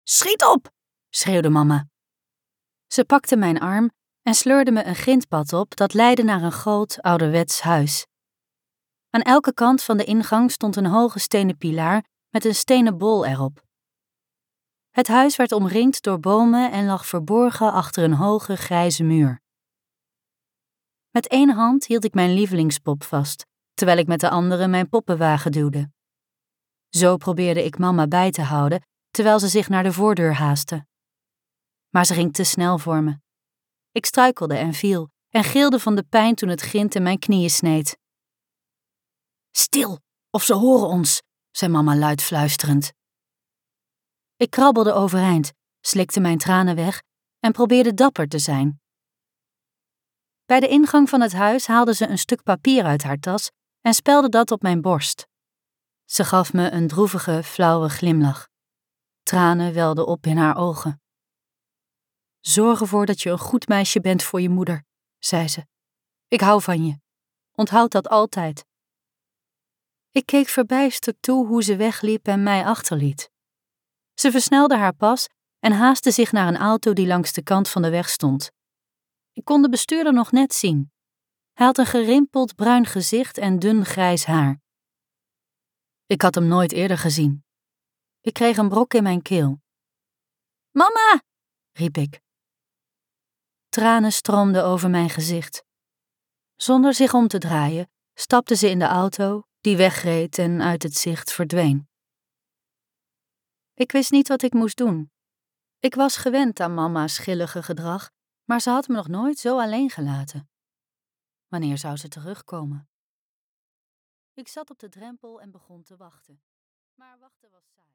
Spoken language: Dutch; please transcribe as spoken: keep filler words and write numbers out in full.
Schiet op, schreeuwde mama. Ze pakte mijn arm en sleurde me een grindpad op dat leidde naar een groot, ouderwets huis. Aan elke kant van de ingang stond een hoge stenen pilaar met een stenen bol erop. Het huis werd omringd door bomen en lag verborgen achter een hoge grijze muur. Met één hand hield ik mijn lievelingspop vast, terwijl ik met de andere mijn poppenwagen duwde. Zo probeerde ik mama bij te houden, terwijl ze zich naar de voordeur haastte. Maar ze ging te snel voor me. Ik struikelde en viel en gilde van de pijn toen het grind in mijn knieën sneed. Stil, of ze horen ons, zei mama luid fluisterend. Ik krabbelde overeind, slikte mijn tranen weg en probeerde dapper te zijn. Bij de ingang van het huis haalde ze een stuk papier uit haar tas en spelde dat op mijn borst. Ze gaf me een droevige, flauwe glimlach. Tranen welden op in haar ogen. Zorg ervoor dat je een goed meisje bent voor je moeder, zei ze. Ik hou van je. Onthoud dat altijd. Ik keek verbijsterd toe hoe ze wegliep en mij achterliet. Ze versnelde haar pas en haastte zich naar een auto die langs de kant van de weg stond. Ik kon de bestuurder nog net zien. Hij had een gerimpeld bruin gezicht en dun grijs haar. Ik had hem nooit eerder gezien. Ik kreeg een brok in mijn keel. Mama, riep ik. Tranen stroomden over mijn gezicht. Zonder zich om te draaien, stapte ze in de auto, die wegreed en uit het zicht verdween. Ik wist niet wat ik moest doen. Ik was gewend aan mama's grillige gedrag, maar ze had me nog nooit zo alleen gelaten. Wanneer zou ze terugkomen? Ik zat op de drempel en begon te wachten. Maar wachten was saai.